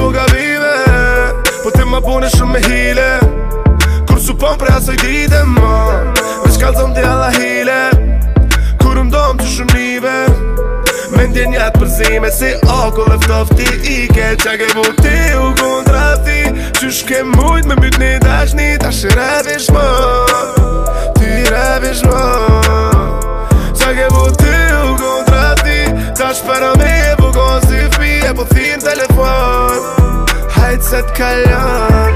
u gabime, po ti ma bune shumë me hile. Kur supon pre asoj dite ma, veç kalzon ti alla hile. Kur mdom të shumë nive, me ndjen jetë përzime. Si okull e ftofti ike, qa ke bu ti u kontrati. Qysh ke mujt me myt një dashni, ta shi revish ma, ti revish ma. Qa ke bu ti u kontrati, ta shpera me e bu kon si fi, e po thim telefon, hajt se t'kallan.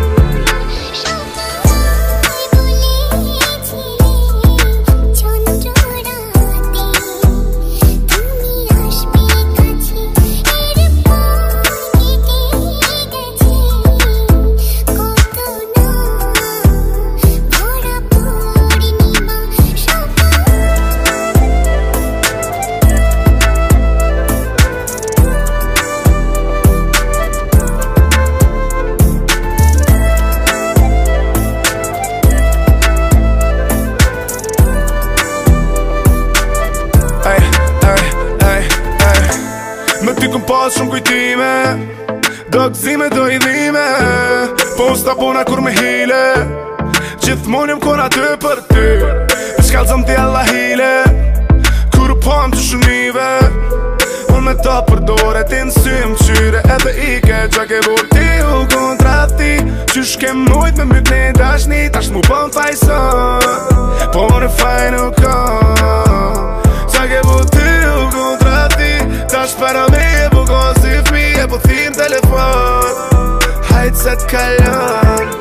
Me ty këm pas shumë kujtime, do gëzime, do i dhime, po s'ta puna kur me hile. Gjithmonë jëm kona ty për ty, e shkallzëm ti alla hile. Kur u pam të shumive, unë me ta përdore, ti në sy më qyre edhe ike. Qa ke bu ti u kontrati, qysh ke mujt me myt një dashni, tash mu pëm fajson, po në faj nuk kam. Qa ke bu ti u kontrati, tash para me e bu kon si fmi, e po thim telefon, hajt se t'kallan.